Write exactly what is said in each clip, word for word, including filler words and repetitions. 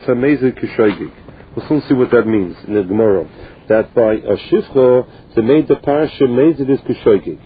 a mezid kishoigig. We'll soon see what that means in the Gemara. That by a shifcha, the made the parsha mezid is kishoigig.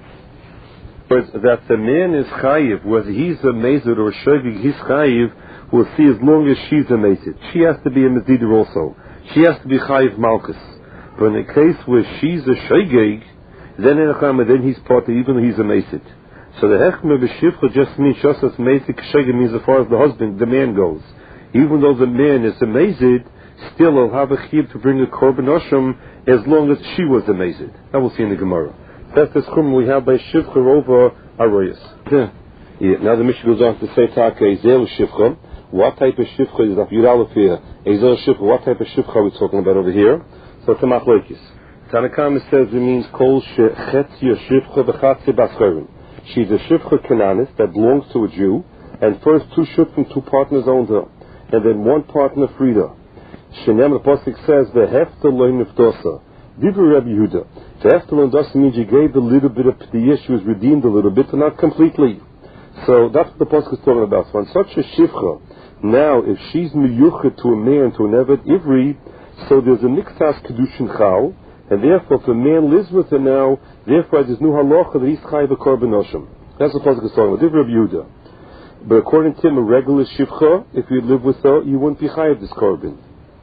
But that the man is chayiv, whether he's a mezid or a shoigig, he's chayiv, we'll see as long as she's a mezid. She has to be a mezider also. She has to be chayiv malchus. But in the case where she's a shoigig, then in a then he's part of, even though he's a mezid. So the hechme b'shivcha just means shosas mezid kishoigig means as far as the husband, the man goes. Even though the man is a mezid, still he'll have a chiyuv to bring a korban osham as long as she was a mezid. That we'll see in the Gemara. That's the schum we have by shivcha over aroyas. Yeah. Yeah. Now the Mishnah goes on to say, "Taka ezel shivcha." What type of shivcha is that? Yudalef here. Ezel shivcha. What type of shivcha are we talking about over here? So it's a machlokes. Tanakama says it means kol shechetzia shivcha v'chatzia bascharim. She's a shivcha Canaanist that belongs to a Jew, and first two shivchim, two partners owned her, and then one partner freed her. Shenem the pasuk says v'hefta lo nifdosa. Divrei Rabbi Yehuda. The Heftalon doesn't mean you gave a little bit of the issue, was redeemed a little bit, but not completely. So that's what the pasuk is talking about. So on such a shivcha, now if she's miyuchet to a man, to an eved ivri, so there's a mixtas kedushin chal, and therefore if a man lives with her now, therefore there's no halacha that he's chayiv a korban osham. That's what the pasuk is talking about. Divrei Rabbi Yehuda. But according to him, a regular shivcha, if you live with her, you wouldn't be chayiv this korban.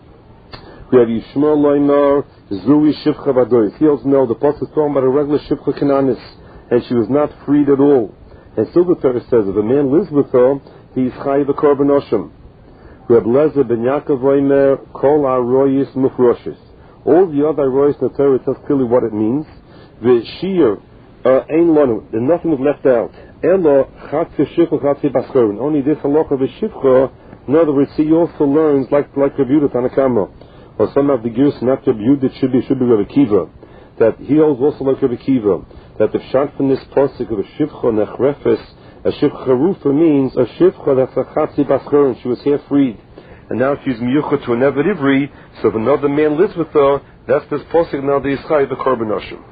We have Yishmael Loimar, Zui Shivcha Badois. He also know the pasuk is talking about a regular Shivcha Cananis, and she was not freed at all. And still the Torah says if a man lives with her, he's chayiv a korban osham. We have Lezer ben Yaakov Loimar, Kol Aroyis Mufroshes. All the other Aroyis in the Torah tells clearly what it means. The Shir Ein Lanu, and nothing was left out. Elo Chatzia Shivcha Chatzia Bascharin. Only this halacha of a Shivcha. In other words, he also learns like like Rabbi Yehuda Tanakama. Or some of the gears not Rabbi Yehuda, it should be should be Rabbi Kiva. That he holds also like Rabbi Kiva. That the pshat from this pasuk of a shivcha nechrefes, a shivcha rufa means a shivcha that's a chatzi bascher, and she was here freed, and now she's miyucha to an eved ivri. So if another man lives with her, that's this pasuk. Now the yischai the korban osham.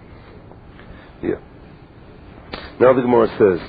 Yeah. Now the Gemara says,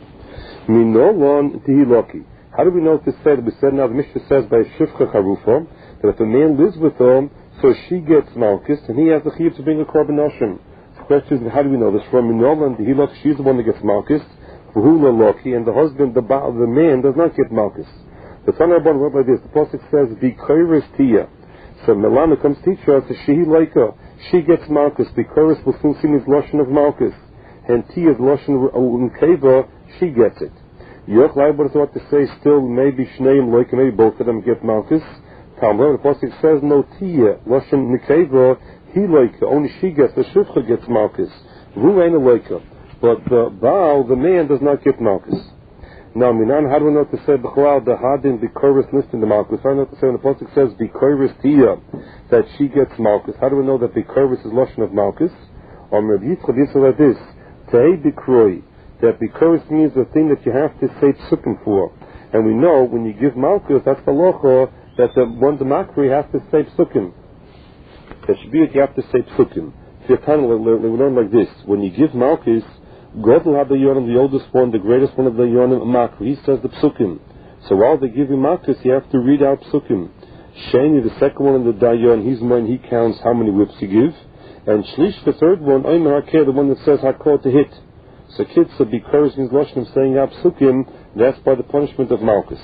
"Minolon tihiloki." How do we know this said? We said now the Mishnah says by shivcha charufa that if a man lives with her, so she gets malchus, and he has the chiyuv to bring a korban osham. The question is, how do we know this? From Minola and Tehilach, she's the one that gets malchus, V'hula loki, and the husband, the ba- the man, does not get malchus. The Tanna Rabban wrote like this. The pasuk says, "Bikoris tia." So Melana comes teach her to shehi leika. She gets malchus. Bikoris will soon see his lashon of malchus, and tia's lashon unkeva. She gets it. Yoch Leiber is what to say. Still, maybe shneim leika, maybe both of them get malchus. The pasuk says no tia lashon nikeva he leika, only she gets the shivcha gets malchus. Ru ain't a leika, but the baal the man does not get malchus. Now minan how do we know to say b'chalal the hadin bikoris listing the malchus? How do we know to say when the pasuk says bikoris tia that she gets malchus? How do we know that bikoris is lashon of malchus? Or Rabbi Yitzchak Yitzchak like this: Tei bikroi, that bikoris means the thing that you have to say psukim for, and we know when you give malchus that's the locha. That the one the makri has to say psukim. That should be that you have to say psukim. So we learn like this: when you give malchus, God will have the yonim, the oldest one, the greatest one of the yonim, makri. He says the psukim. So while they give you malchus, you have to read out psukim. Sheni, the second one in the dayon, he's mine. He counts how many whips you give, and shlish, the third one, Omer Hakeh, the one that says hakol to hit. So kids, so because means lashon saying out psukim, that's by the punishment of malchus.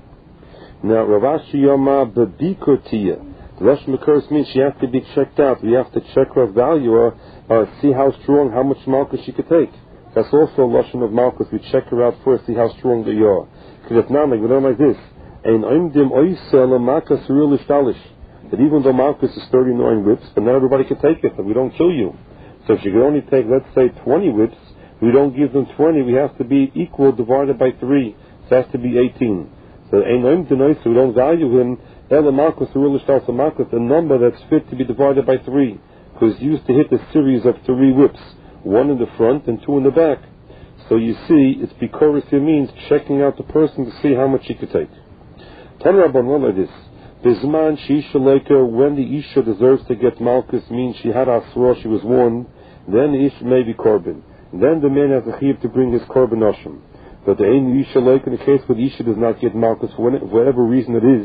Now, Ravashi Yoma Babikotia. The Russian Makuris means she has to be checked out. We have to check her, value her, uh, see how strong, how much malchus she could take. That's also a lashon of malchus. We check her out first, see how strong they are. Because if not, like, we learn like this: Ein oimdim oisel malchus really stalish. That even though malchus is thirty-nine whips, but not everybody can take it. But we don't kill you. So if she could only take, let's say, twenty whips, we don't give them twenty. We have to be equal divided by three. So it has to be eighteen. So ein oim denois, so we don't value him. Ela malchus really starts a malchus, a number that's fit to be divided by three, because he used to hit a series of three whips, one in the front and two in the back. So you see, it's bikoris means checking out the person to see how much he could take. Tana Rabban like this: Bizman sheisha leika, when the isha deserves to get malchus, means she had asra, she was warned. Then the isha may be korban. Then the man has a chiyuv to bring his korban osham. But the ein isha leika, in the case where the isha does not get malchus for whatever reason it is,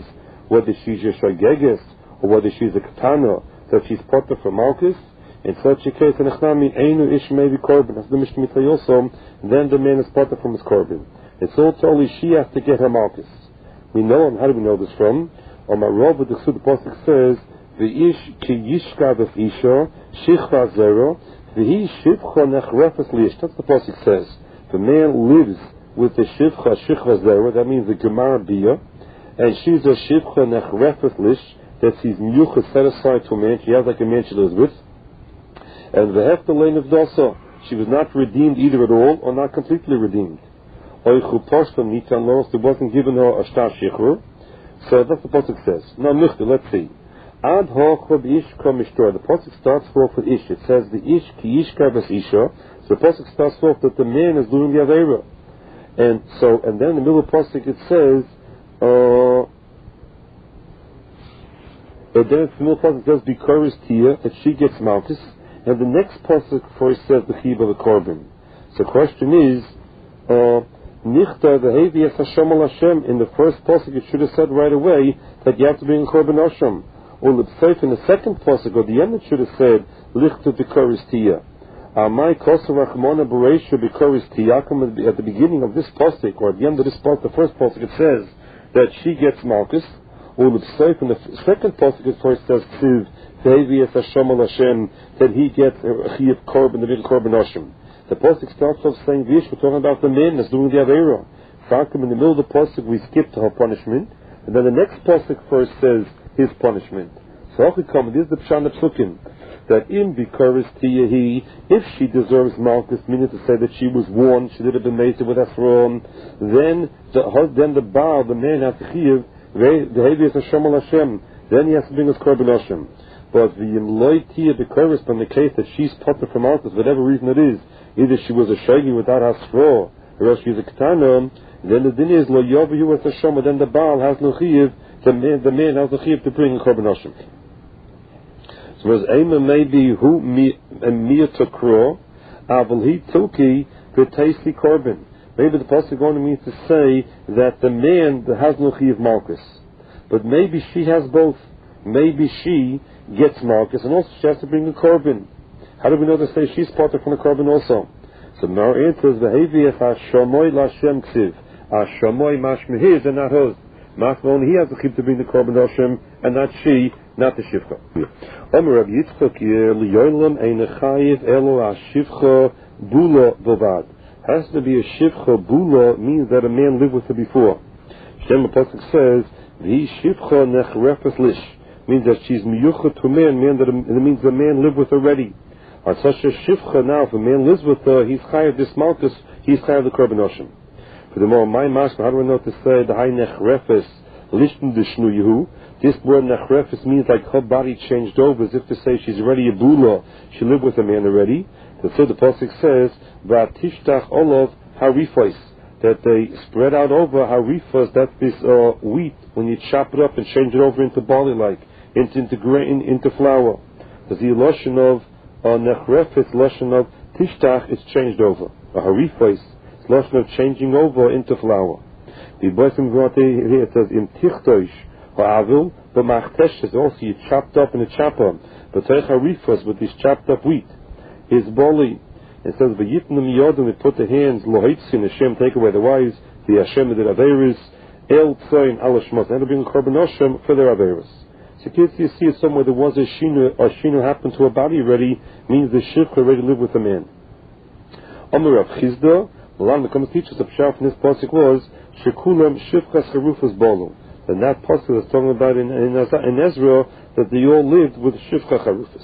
whether she's a Shageges or whether she's a Katana, that she's potter for Malchus. In such a case, and Einu Ish maybe Korban, as the Mishnah Mitzvah also, then the man is potter from his Korban. It's all totally she has to get her Malchus. We know, and how do we know this from? On my robe, the Sud Pasuk says, V'ish ki yishka v'f isha, shichva zero, v'hi shivcha nechrefes lish. That's the Pasuk says. The man lives with the shivcha, shichva zero, that means the Gemara Biyah, and she's a shivcha nechrefes lish, that she's miyucha set aside to a man, she has like a man she lives with. And the hefta lane of Dasa, she was not redeemed either at all, or not completely redeemed. Oichu Poshtam Nitan Loros, it wasn't given her a Shtar Shichur. So that's the Pasuk says. Now, Nuchte, let's see. Ad hochod ish kom ishtor. The Pasuk starts off with ish. It says the ish ki ish karbas isha. So the Pasuk starts off that the man is doing the Aveira. And so, and then in the middle of the Pasuk it says, uh, and then in the middle of the Pasuk it says, Bikoris Tia, that she gets Malchus. And the next Pasuk for it says the Chib of the Korban. So the question is, uh, Nichta the Hevias Hashem al Hashem. In the first pasuk, it should have said right away that you have to bring a korban Hashem. Or L'Pseif in the second pasuk, or the end, it should have said Lichta B'Koris Tia. Amai Kosa Rachmona Bereisha B'Koris Tia. At the beginning of this pasuk, or at the end of this pasuk, the first pasuk, it says that she gets Malchus. Or L'Pseif in the second pasuk, it first says Tiv the Hevias Hashem al Hashem, that he gets a Chiyuv Korban, the big korban Hashem. The pasuk starts off saying Vish, we're talking about the man that's doing the Aveira. In the middle of the pasuk we skip to her punishment, and then the next pasuk first says his punishment. So this is the Pshan Psukim, that in Bikoris Tiyahi, if she deserves Malchus, meaning to say that she was warned, she did have been made with Asron, then the then the Baal, the man has to Chiv, the Hevias Hashem al Hashem, then he has to bring his Korban Hashem. But the Imloi Tia Bikoris, in the case that she's potter from Malchus, whatever reason it is, either she was a shagi without Hasro, or else she's a Ketana, then the din is Lo Yovahu with Hashem, and then the Baal has no Chiv, the man, the man has no Chiv to bring a Korban Hashem. So as Eima maybe who Mia Takro, Aval He Tuki, V'Taisi Korban. Maybe the pasuk going to mean to say that the man has no Chiv Malchus. But maybe she has both. Maybe she gets Malchus, and also she has to bring a Korban. How do we know to say she's part of the Korban also? So now it says V'Heviach HaShamoy L'Hashem Ksiv. HaShamoy Mashmehir, and not hers. Mashma only he has to keep to bring the Korban Hashem, and not she, not the Shivcha. Omer Rabbi Yitzchak L'Yolam Ein Chayiv Elo HaShivcha Bula Bovad. Has to be a Shivcha Bula, means that a man lived with her before. Shem Pasuk says V'Hi Shivcha Nechrefes Lish, means that she's miyucha to a man, man that it means the man lived with her already. On such a shivcha now, if a man lives with her, he's chayav this malchus, he's chayav the korban Hashem. For the more my mashma, how do we know to say the high nechrefes lishn deshnu yehu? This word nechrefes means like her body changed over, as if to say she's already a bula, she lived with a man already. So the pasuk says v'atishtach olav harifos, that they spread out over harifos. That's this uh, wheat when you chop it up and change it over into barley, like into into grain, into flour. There's the lotion of Uh, nechrefes, lotion of tishtach, is changed over. A harifos, lotion of changing over into flour. The boysim here it says in tichtosh ha'avil, but machtesh is also you chopped up in a chopper. But teich harifos, with this chopped up wheat, is boli. It says v'yitnum yodim, we put the hands lohitzin, Hashem take away the wives, the Hashem did averis, el tzoin alashmos, and it'll bring korban Hashem for their averis. So if you see it somewhere there was a shinu, or shinu happened to a body already, means the shivcha already lived with a man. Omer Rav Chizda, Malan becomes teachers of Pshat from this pasuk was shekulam shivchas harufas bolu. And that pasuk is talking about in, in, in Ezra that they all lived with shivcha harufas.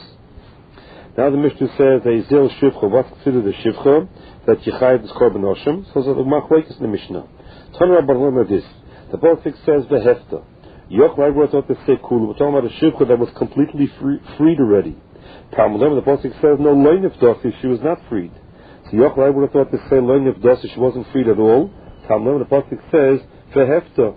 Now the Mishnah says a zel shivcha, what's considered a shivcha? That yichayv is korban Hashem. So the machlokes in the Mishnah. Tanra Barlama this. The pasuk says v'hefta. Yochai brought out the say kulu. We're talking about a shivcha that was completely free, freed already. Talmud, the pasuk says no loin of dasi, she was not freed. So Yochai brought out the say loin of dasi, she wasn't freed at all. Talmud, the pasuk says vehefta,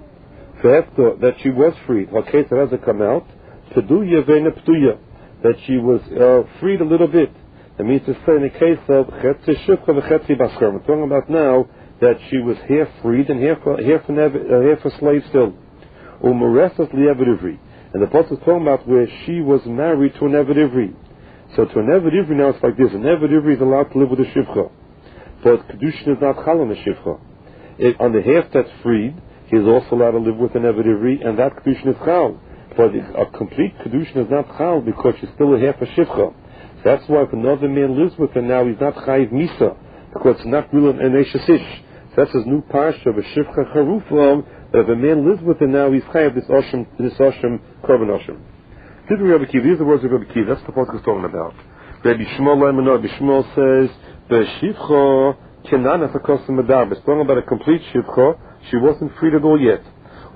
vehefta, that she was freed. Hakei has to come out. Peduya ve'na peduya, that she was uh, freed a little bit. That means to say in the case of chetzi shivcha v'chetzi baskar. We're talking about now that she was half freed and half half an uh, half a slave still. U'meresas li'eved ivri. And the pasuk is talking about where she was married to an eved ivri. So to an eved ivri now it's like this: an eved ivri is allowed to live with a shivcha, but kedushin is not chal on a shivcha. If, on the half that's freed, he is also allowed to live with an eved ivri, and that kedushin is chal. But a complete kedushin is not chal because she's still a half a shivcha. So that's why if another man lives with her now, he's not chayiv misa because it's not real an eshes ish. So that's his new parsha of a shivcha charufam. That if a man lives with her now, he's chayiv this oshim, this oshim korban oshim. These are the words of Rabbi Kiva. That's the pasuk is talking about. Rabbi Shmuel Rabbi Shmuel says be'shivcha kenanas akosim madar. It's talking about a complete shivcha. She wasn't freed at all yet.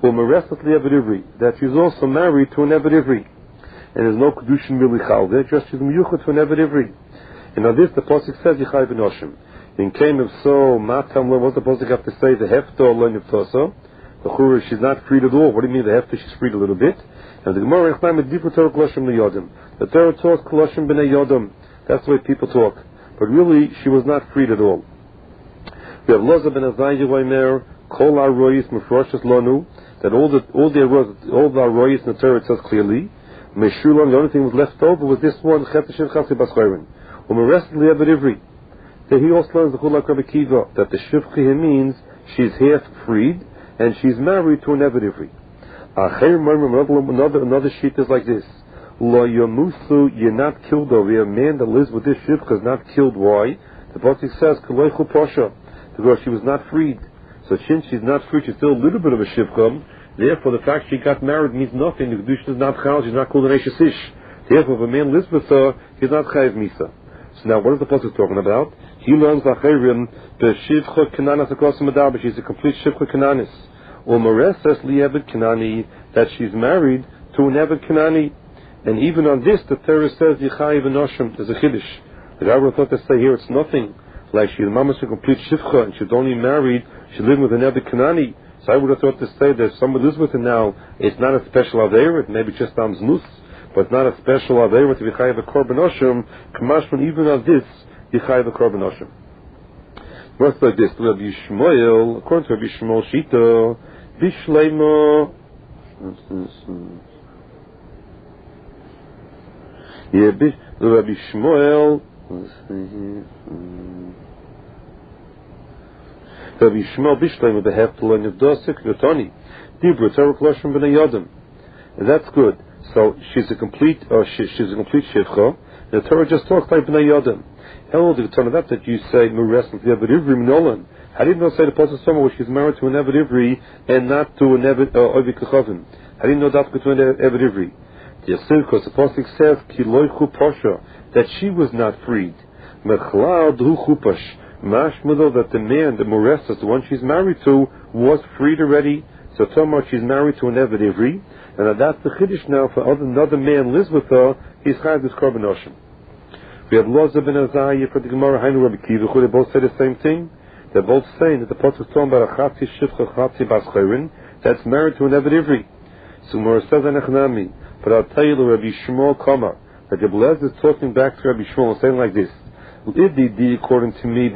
That she's also married to an eved ivri, and there's no kedushin milichal there, just she's miyuchat to an eved ivri. And on this the pasuk says yichai v'noshim. In came if so, matam lo. What's the pasuk have to say? The hefto lo niftoso. The chura she's not freed at all. What do you mean the hefto? She's freed a little bit. And the Gemara explains with deeper Torah koloshim liyodim. The Torah talks koloshim b'nei yodam. That's the way people talk. But really, she was not freed at all. We have Loza ben Azai Yehoimer kol aroyis mefroshes lonu. That all the all the all the aroyis in the Torah it says clearly. Meshulam, the only thing was left over was this one cheteshin chasi baschayrin. U'meresed li'eved ivri. That he also learns the chulak Rabbi Kiva that the shivcha means she's half freed and she's married to an eved ivri. Another another sheet is like this: Lo yomusu, you're not killed over. A man that lives with this shivcha is not killed. Why? The pasuk says k'loichu posha, because she was not freed. So since she's not free, she's still a little bit of a shivcha. Therefore, the fact she got married means nothing. The kedushin is not chal. She's not called an eshes ish. Therefore, if a man lives with her, he's not chayiv misa. So now, what is the pasuk talking about? He learns lacherim the shivcha kenanas across the madar, but she's a complete shivcha kenanis. Or meresas li'eved kenani, that she's married to an eved kenani. And even on this, the Torah says yichayiv v'noshim. There's a chiddush. The Rabbi thought to say here it's nothing. Like she's mamash a complete shivcha, and she's only married. She's living with an eved kenani. So I would have thought to say that if someone lives with her now, it's not a special avera, maybe just am znus, but not a special avera to be chayav a korban oshim. Kamashman, even on this, yichayiv a korban oshim. Words like this: Rabbi Shmuel, according to Rabbi Shmuel Shita, Bishleima. Yeah, Rabbi Shmuel. Let's see here. Rabbi Shmuel Bishleima beheftel and Yevdosik Yotani Dibra Torah Kloshim b'nei Yodam. And that's good. So she's a complete, or she, she's a complete shivcha. The Torah just talks like b'nei Yodam. How did it turn out that you say Mures and the Eved Ivri Minolan? How did you not say the Pasuk Soma where she's married to an Eved Ivri and not to an Eved Ovi Kechavim? How did you know that between the Eved Ivri? The Yasir, because the Pasuk says Ki loichu posha, that she was not freed. Mechlal d'hu chupash. Mashmado, that the man, the Moresas, the one she's married to, was freed already. So Tomar, she's married to an Eved Ivri, and that's the chiddush now. For other, another man lives with her, he's chayav this korban oshim. We have Loza ben Azai for the Gemara Hainu Rabbi Kiva. They both say the same thing. They're both saying that the pasuk is talking about a chatzi shivcha chatzi baschayrin that's married to an Eved Ivri. So Gemara says anachnami, but I'll tell you the Rabbi Shmuel Kama that the Blez is talking back to Rabbi Shmuel saying like this. According to me,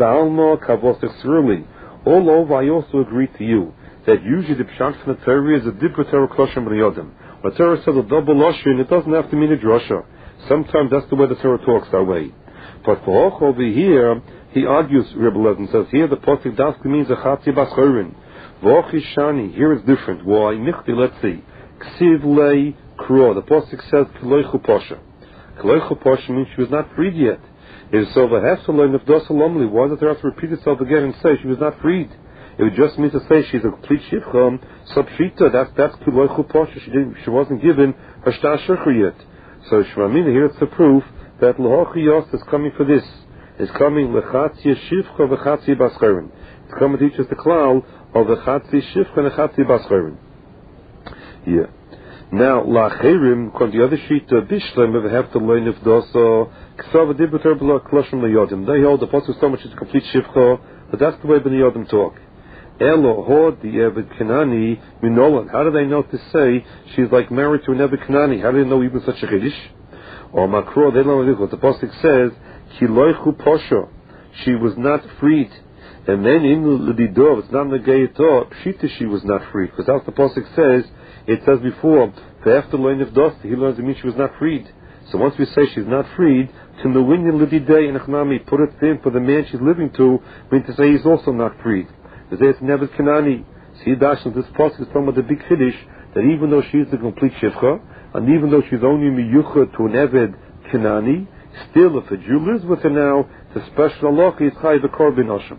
all over, I also agree to you that usually the pshat from the Torah is a dibra Torah kloshim b'yodim. When the Torah says a double lashon, it doesn't have to mean a drasha. Sometimes that's the way the Torah talks that way. But for Hoch over here, he argues, Rebbe Levin says here the pasuk dask means a chatzi baschayrin. V'och ishani, here it's different. Why? Michti, let's see. Ksiv lei kro. The pasuk says kiloichu posha. Kiloichu posha means she was not freed yet. It is so v'hefsaloi nefdosalomli. Why does it have to repeat itself again and say she was not freed? It would just mean to say she's a complete shivcha, subshita. That's that's kiloichu posha. She didn't. She wasn't given her shtar shechur yet. So Shmamina here it's the proof that L'hochiyos is coming for this. It's coming L'chatzi Shivcha V'chatzi Baschayrin. It's coming to teach us the klal of the Chatzi Shivcha and the Chatzi Baschayrin. Yeah. Now, L'acheirim, on the other sheet, Bishlem V'hefta Lein Nifdoso K'sav Adibater B'la Kloshim L'yodim. They hold the pasuk so much it's a complete Shivcha, but that's the way B'nai Yodim talk. Elo Hod the Eved Kenani Minolan. How do they know to say she's like married to an Eved Kenani? How do they know even such a chiddush? Or Makro, they don't know what the pasuk says. Kiloichu posho. She was not freed. And then in the door, it's not negated. Pshita, she was not freed, because that's the pasuk says. It says before, after learning of dust, he learns it means she was not freed. So once we say she's not freed, to the winyan lidi day and achnami, put it in for the man she's living to, means to say he's also not freed. The day it's never kanani. See, Dash, this pasuk is talking about the big kiddush, that even though she is the complete shivcha, and even though she's only miyucha to an eved kanani, still if a Jew lives with her now, the special halacha is chay v'korban osham.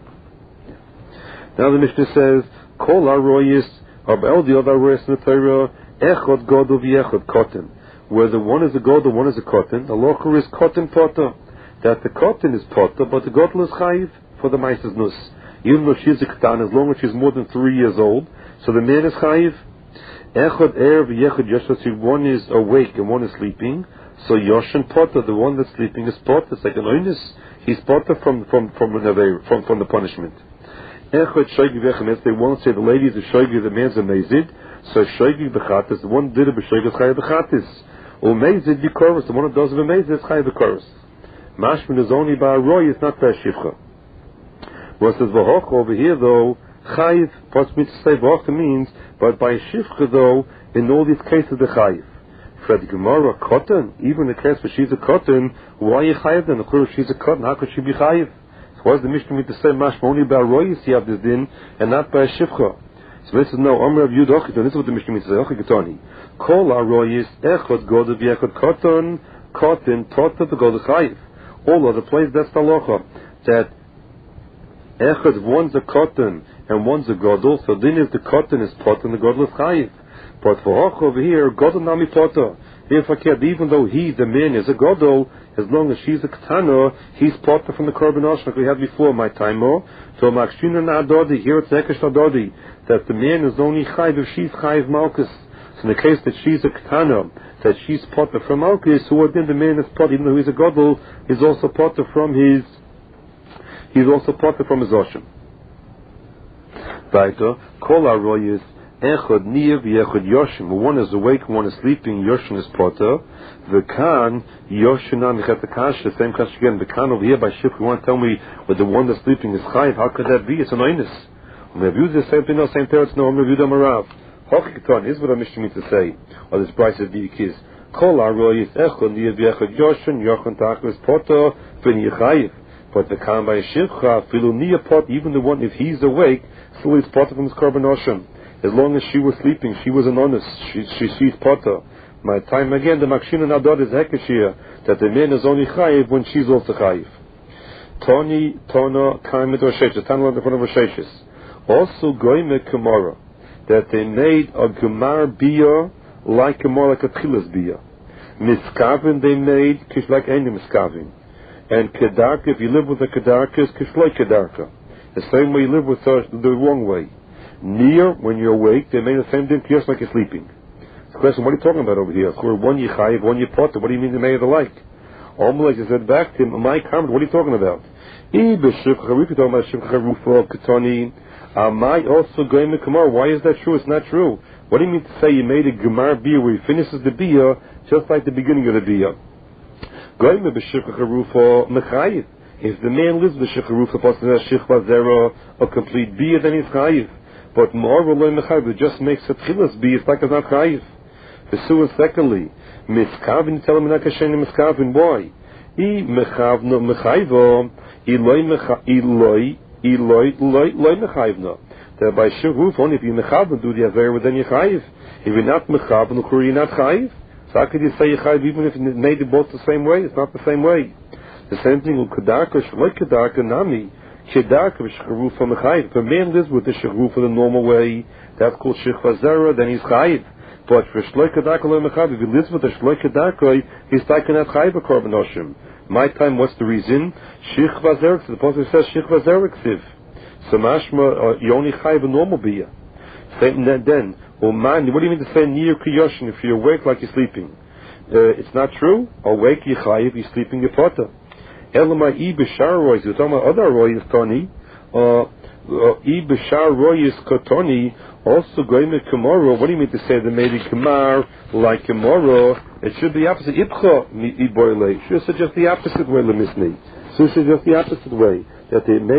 Now the Mishnah says, Kol aroyis, Arbel the other aroyis in the Torah, echod godol v'echod koten. Where the one is a godol, one is a koten, the halacha is koten potter. That the koten is potter, but the godol is chayiv for the meises nus. Even though she's a katan, as long as she's more than three years old, so the man is chayiv. Echod er v'echod yosha, one is awake and one is sleeping, so yoshan potter, the one that's sleeping is potter. It's like an oinus. He's potter from from from from from the punishment. Echod shoigi v'echem, they won't say the lady is a shoigi, the man's a mezid. So shoigi b'chatis, the one did it b'shoigi is chayiv b'chatis. Or mezid b'koros, the one that does it b'mezid is chayiv b'koros. Mashmin is only by a roy, it's not by a shivcha. Well, it says v'hoch over here though, chayiv, possibly to say v'hoch means, but by a shivcha though, in all these cases the chayiv. For the Gemara, cotton, even in the case where she's a cotton, why are you chayiv then? Of course, she's a cotton, how could she be chayiv? So why does the Mishnah mean to say mashma only by a roy you see of this din, and not by a shivcha? So this is no, Omer of Yud Ochiton, this is what the Mishnah means to say, Ochikitoni. Kol aroyis, echot godel v'echot cotton, cotton, tota v'godel chayiv. All other places, that's the halacha. That echot, one's a cotton, and one's a godel, so then if the cotton is pot and the godel is chayiv. But for Hoch over here, godel nami potter. If I care, even though he, the man, is a godel, as long as she's a ketana, he's potter from the korban osham, like we had before, my time more. So makshina na adodi, here it's ekesh adodi, that the man is only chayiv if she's chayiv malchus. So in the case that she's a ketana, that she's potter from malchus, so then the man is potter, even though he's a godel, he's also potter from his, he's also potter from his osham. Weiter, kol aroyis, echad niyav yechad yoshim. One is awake, one is sleeping. Yoshin is potter. The kan yoshinan mechatakash. The same kash again. The kan over here by shif. You want to tell me with the one that's sleeping is chayiv? How could that be? It's an oinus. We have used the same thing. No, same parents. No, we have used them around. Hochikiton is what I'm means to say. Or this price of the is kol aroyis echad niyav yechad yoshin. Yochan tachu is potter. Fin yechayiv. But the kan by shivcha filu niyav pot. Even the one if he's awake, still he's potter from his korban osham. As long as she was sleeping, she was an honest. She, she she's potter. My time again, the makshina nadod is hekashir, that the man is only chayiv when she's also chayiv. Toni, Tono, Kaimet or Sheshes. Tano in front of Sheshes. Also goyme Gemara, that they made a Gemar bia like a more like a Tchilas bia. Miskavin they made kish like any miskavin. And kedarka, if you live with a kedarka, is kish like kedarka. The same way you live with her, the wrong way. Near, when you're awake, they made the same thing just like you're sleeping. The question, what are you talking about over here? One you chayiv, one you potter. What do you mean they made it alike? Almost like I said back to him, my comment, what are you talking about? If you're talking about shivcha rufa ketoni, am I also going to Gemara? Why is that true? It's not true. What do you mean to say you made a Gemar bia where he finishes the bia just like the beginning of the bia? Going to shivcha rufa mechayiv. If the man lives with shivcha rufa, possibly shivcha zera, a complete bia, then he's chayiv. But more mechayiv, it just makes a tchilas be, it's like it's not chayiv. The suah secondly, miskavin, tell him not kashen miskavin, why? I mechavno mechayivo, iloi iloi iloi iloi mechayivno. That by shivuf, only if you mechavno do the aver, then you chayiv. If you're not mechavno, you're not chayiv. So how could you say you chayiv even if you made it both the same way? It's not the same way. The same thing with kedarka, shloi kedarka nami. Kedarka v'shcharufa mechayiv. If a man lives with the shcharufa the normal way, that's called shechva zera, then he's chayiv. But for shloi kedarka lo mechayiv, if he lives with the shloi kedarka, he's taken at chayiv a korban oshim. My time, what's the reason? Shechva zera, the Apostle says shechva zera ksiv. So mashma, uh, you only chayiv a normal bia. Then, then, well, man, what do you mean to say near kiyoshin if you're awake like you're sleeping? Uh, it's not true. Awake you chayiv, you're sleeping you potter. Elamai I b'shar royis. We're talking about other royis toni. I b'shar royis kotoni. Also going to Gemara. What do you mean to say they made a Gemar like Gemara? It should be opposite. Ibcha mi iboyle. Should suggest the opposite way lemisni. So suggest the opposite way that they made.